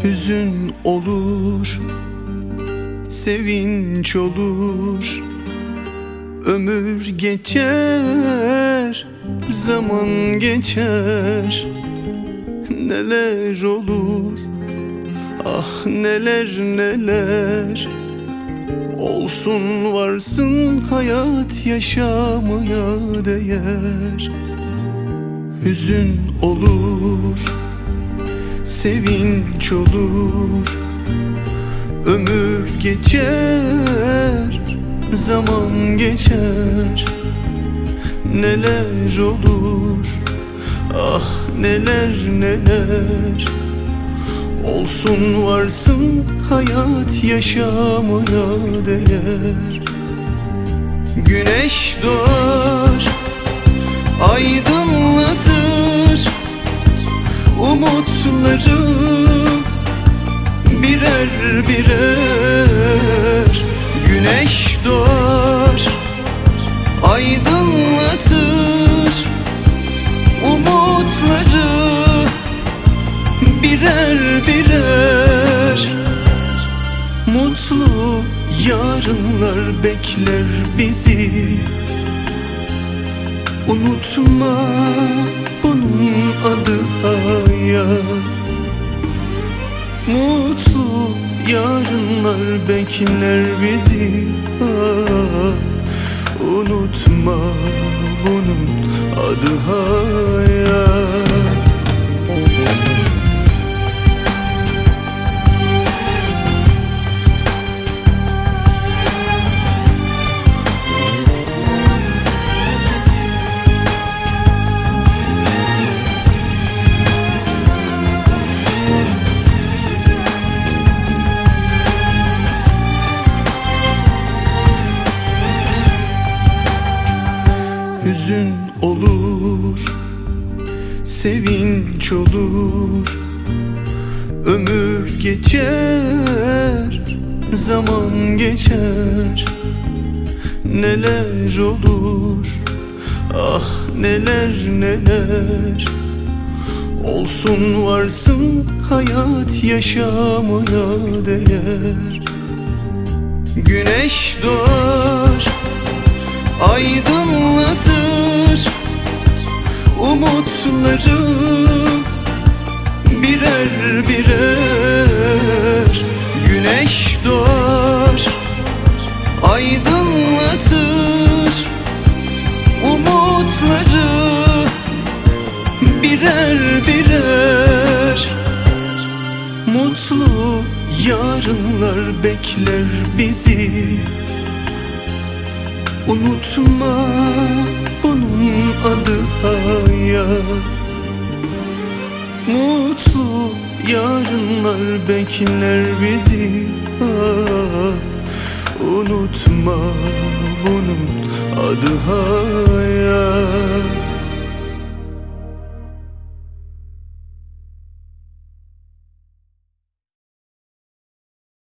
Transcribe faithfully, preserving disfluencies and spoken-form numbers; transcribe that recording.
Hüzün olur, sevinç olur. Ömür geçer, zaman geçer. Neler olur, ah neler neler. Olsun varsın hayat yaşamaya değer. Hüzün olur, sevinç olur. Ömür geçer, zaman geçer. Neler olur, ah neler neler. Olsun varsın hayat yaşamaya değer. Güneş doğar, aydınlatır umutları birer birer. Güneş doğar, aydınlatır umutları birer birer. Mutlu yarınlar bekler bizi. Unutma, bunun adı hayat. Mutlu yarınlar bekler bizi. Ah, unutma, bunun adı hayat. Hüzün olur, sevinç olur. Ömür geçer, zaman geçer. Neler olur, ah neler neler. Olsun varsın hayat yaşamaya değer. Güneş doğar, aydınlatır umutları birer birer. Güneş doğar, aydınlatır umutları birer birer. Mutlu yarınlar bekler bizi. Unutma, bunun adı hayat. Mutlu yarınlar bekler bizi. Ah, unutma, bunun adı hayat.